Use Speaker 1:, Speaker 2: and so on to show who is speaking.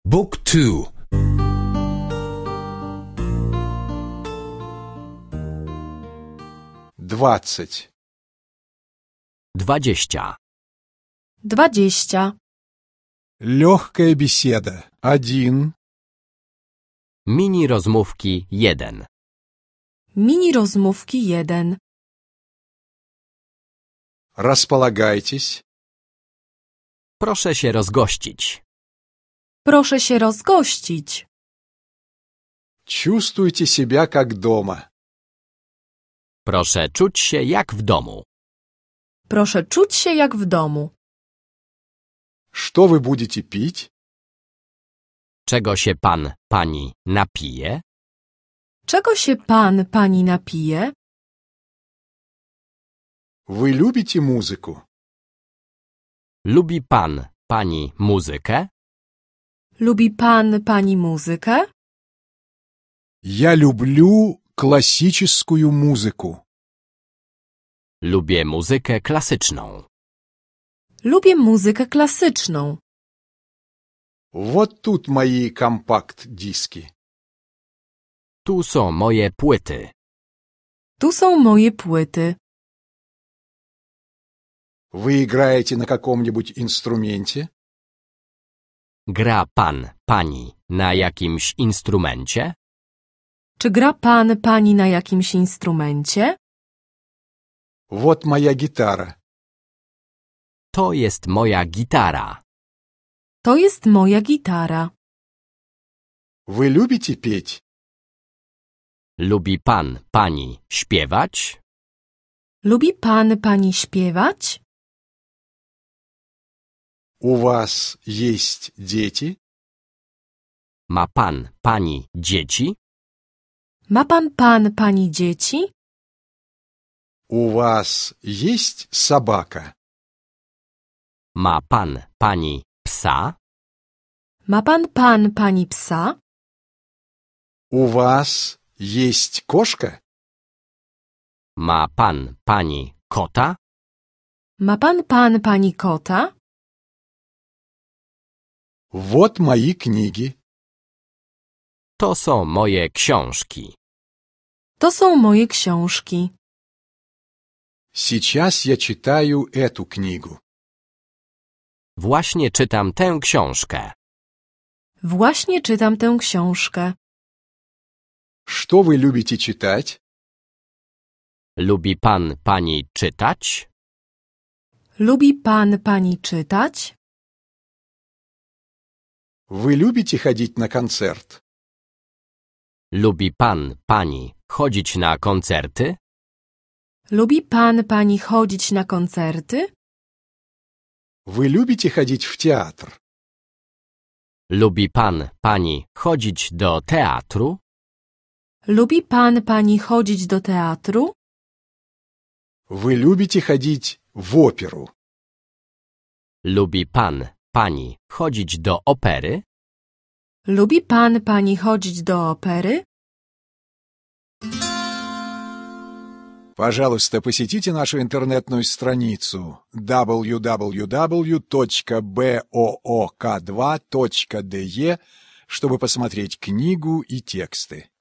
Speaker 1: Book 2.
Speaker 2: 20.
Speaker 3: 20.
Speaker 4: 20.
Speaker 2: Легкая беседа. 1.
Speaker 3: Mini rozmówki 1.
Speaker 4: Mini rozmówki 1.
Speaker 2: Располагайтесь.
Speaker 3: Proszę się rozgościć.
Speaker 4: Proszę się rozgościć.
Speaker 2: Чувствуйте себя как дома.
Speaker 3: Proszę czuć się jak w domu.
Speaker 4: Proszę czuć się jak w domu.
Speaker 2: Что вы будете пить?
Speaker 3: Czego się pan, pani napije?
Speaker 4: Czego się pan, pani napije?
Speaker 2: Вы любите музыку?
Speaker 3: Lubi pan, pani muzykę?
Speaker 4: Lubi pan, pani muzykę?
Speaker 2: Я люблю классическую музыку.
Speaker 3: Lubię muzykę klasyczną.
Speaker 4: Lubię muzykę klasyczną.
Speaker 2: Вот тут мои компакт-диски.
Speaker 3: Tu są moje płyty.
Speaker 4: Tu są moje płyty.
Speaker 2: Вы играете на каком-нибудь инструменте?
Speaker 3: Gra pan, pani na jakimś instrumencie?
Speaker 4: Czy gra pan, pani na jakimś instrumencie?
Speaker 2: Вот моя гитара.
Speaker 3: To jest moja gitara.
Speaker 4: To jest moja gitara.
Speaker 2: Вы любите петь?
Speaker 3: Lubi pan, pani śpiewać?
Speaker 4: Lubi pan, pani śpiewać?
Speaker 2: У вас есть дети?
Speaker 3: Ma pan, pani dzieci?
Speaker 4: Ma pan, pani dzieci?
Speaker 2: У вас есть собака?
Speaker 3: Ma pan, pani psa?
Speaker 4: Ma pan, pani psa?
Speaker 2: У вас есть кошка?
Speaker 3: Ma pan, pani kota?
Speaker 4: Ma pan, pani kota?
Speaker 2: Вот мои книги.
Speaker 3: To są moje książki.
Speaker 4: To są moje książki.
Speaker 2: Сейчас я читаю эту книгу.
Speaker 3: Właśnie czytam tę książkę.
Speaker 4: Właśnie czytam tę książkę.
Speaker 2: Что вы любите читать?
Speaker 3: Lubi pan, pani czytać?
Speaker 4: Lubi pan, pani czytać?
Speaker 2: Вы любите ходить на концерт?
Speaker 3: Lubi pan, pani chodzić na koncerty?
Speaker 4: Lubi pan, pani chodzić na koncerty?
Speaker 2: Вы любите ходить в театр?
Speaker 3: Lubi pan, pani chodzić do teatru?
Speaker 4: Lubi pan, pani chodzić do teatru?
Speaker 2: Вы любите ходить в оперу?
Speaker 3: Lubi pan, pani chodzić do opery?
Speaker 4: Lubi pan, pani chodzić do opery?
Speaker 2: Пожалуйста, посетите нашу интернетную страницу www.book2.de, чтобы посмотреть книгу и тексты.